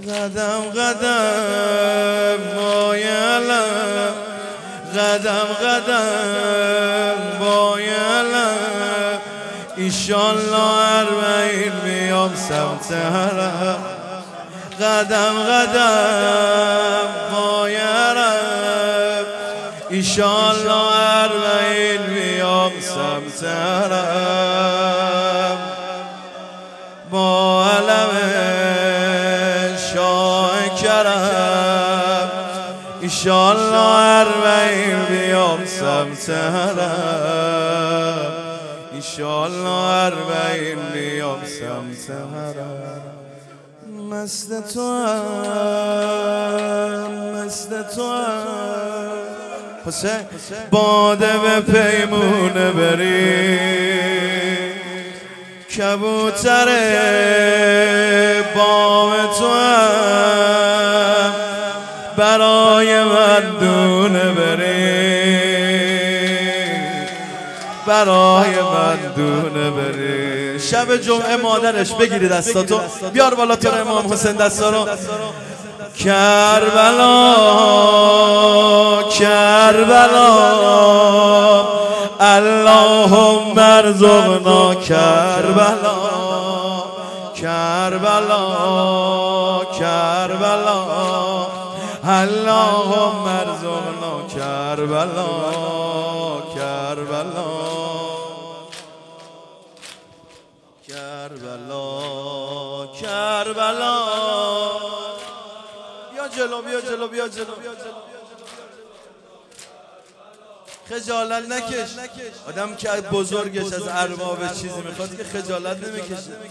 قدم قدم بایلا، قدم قدم بایلا، ایشالله اربعین بیام سمت حرم. قدم قدم بایلا، ایشالله اربعین بیام سمت حرم. با علم شاه کرم، ایشالله اربعین بیام سمت حرم. ایشالله اربعین بیام سمت حرم. مست توام، مست توام حسین، باده به پیمونه بری، کبوتر بام توام، برای من دونه بری، برای من دونه بری. شب جمعه مادرش بگیری دستاتو، بیار بالا تو امام حسین دستا رو. کربلا کربلا، اللهم ارزقنا کربلا. کربلا کربلا، اللهم ارزقنا کربلا. کربلا کربلا کربلا، بیا جلو بیا جلو بیا جلو. خجالت نکش. آدم که بزرگش از ارباب چیزی میخواد که خجالت نمیکشه.